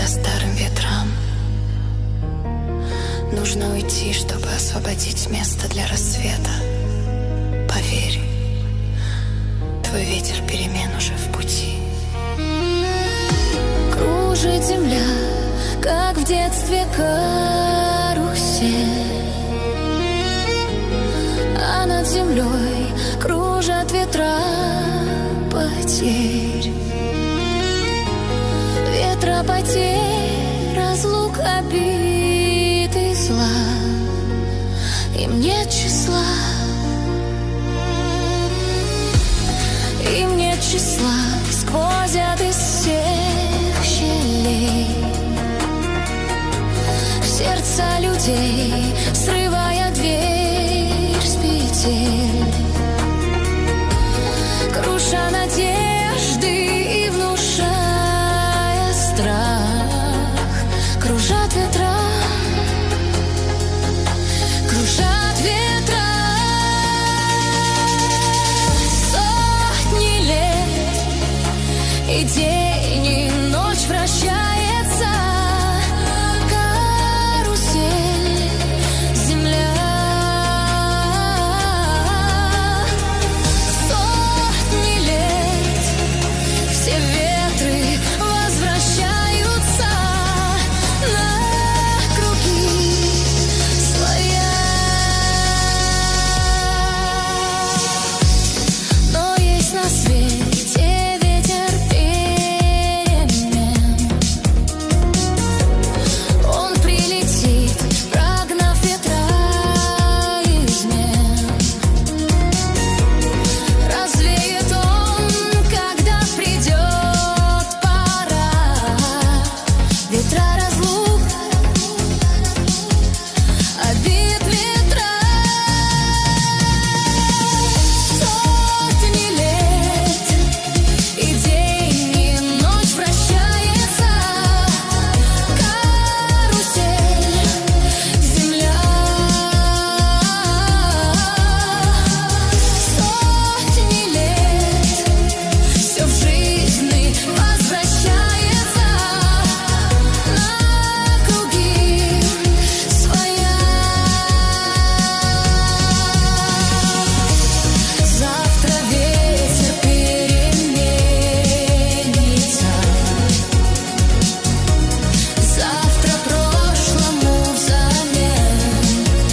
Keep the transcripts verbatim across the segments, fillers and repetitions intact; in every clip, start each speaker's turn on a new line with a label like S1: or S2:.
S1: старым ветрам. Нужно уйти, чтобы освободить место для рассвета. Поверь, твой ветер перемен уже в пути.
S2: Кружит земля, как в детстве карусель, а над землей кружат ветра потерь. Ветра потерь, разлук, обид и зла, им нет числа, им нет числа, сквозят из всех щелей в сердца людей, срывая дверь с петель, круша надежды и внушая страх. Кружат ветра, кружат ветра. Сотни лет, и день, и ночь вращается карусель, земля. Сотни лет, все ветры возвращаются на круги своя. Но есть на свете ветер перемен. Он прилетит, прогнав ветра измен. Развеет он, когда придет пора. Ветра разлук, обид ветра. Сотни лет, и день, и ночь вращается карусель, земля. Сотни лет, все в жизни возвращается на круги своя. Завтра ветер переменится, завтра прошлому взамен.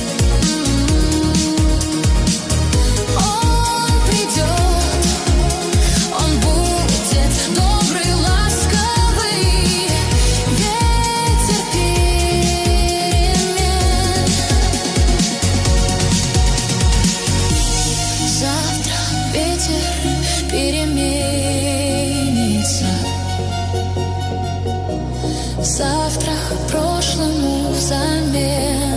S2: Он придет, он будет добрый, ласковый, ветер перемен. Завтра ветер переменится, завтра прошлому взамен.